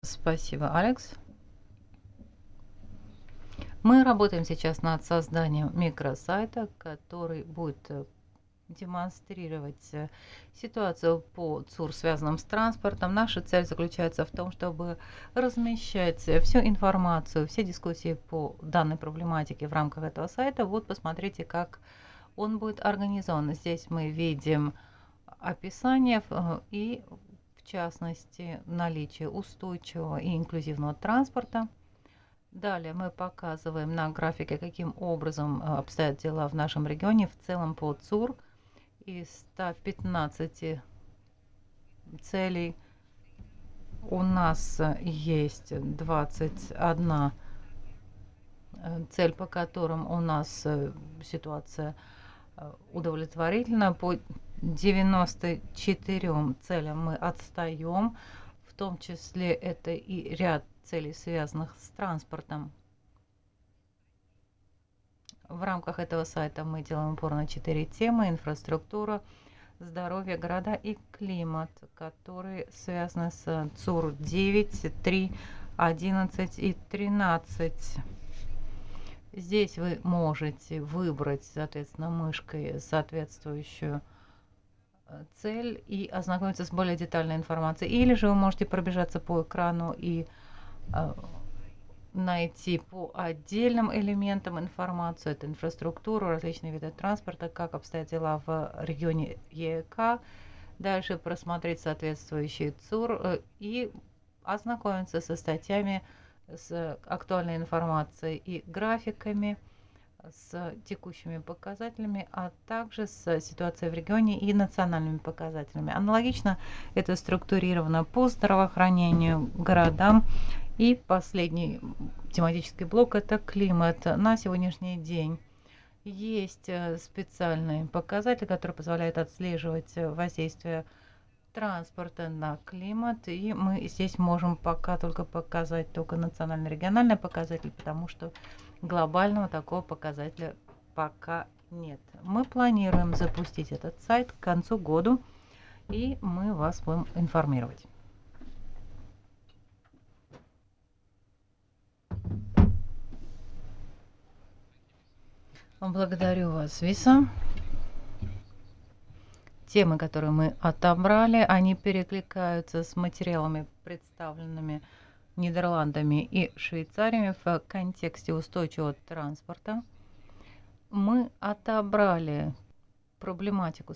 Спасибо, Алекс. Мы работаем сейчас над созданием микросайта, который будет демонстрировать ситуацию по ЦУР, связанным с транспортом. Наша цель заключается в том, чтобы размещать всю информацию, все дискуссии по данной проблематике в рамках этого сайта. Вот посмотрите, как он будет организован. Здесь мы видим описание и, в частности, наличие устойчивого и инклюзивного транспорта. Далее мы показываем на графике, каким образом обстоят дела в нашем регионе в целом по ЦУР. Из 115 целей у нас есть 21 цель, по которым у нас ситуация удовлетворительна. По 94 целям мы отстаем, в том числе это и ряд целей, связанных с транспортом. В рамках этого сайта мы делаем упор на 4 темы: инфраструктура, здоровье, города и климат, которые связаны с ЦУР 9, 3, 11 и 13. Здесь вы можете выбрать, соответственно, мышкой соответствующую цель и ознакомиться с более детальной информацией. Или же вы можете пробежаться по экрану и найти по отдельным элементам информацию. Это инфраструктуру, различные виды транспорта, как обстоят дела в регионе ЕК. Дальше просмотреть соответствующий ЦУР и ознакомиться со статьями, с актуальной информацией и графиками, с текущими показателями, а также с ситуацией в регионе и национальными показателями. Аналогично это структурировано по здравоохранению, городам. И последний тематический блок – это климат. На сегодняшний день есть специальные показатели, которые позволяют отслеживать воздействие транспорта на климат. И мы здесь можем пока только показать только национально-региональные показатели, потому что глобального такого показателя пока нет. Мы планируем запустить этот сайт к концу года, и мы вас будем информировать. Благодарю вас, Виса. Темы, которые мы отобрали, они перекликаются с материалами, представленными Нидерландами и Швейцарией в контексте устойчивого транспорта. Мы отобрали проблематику,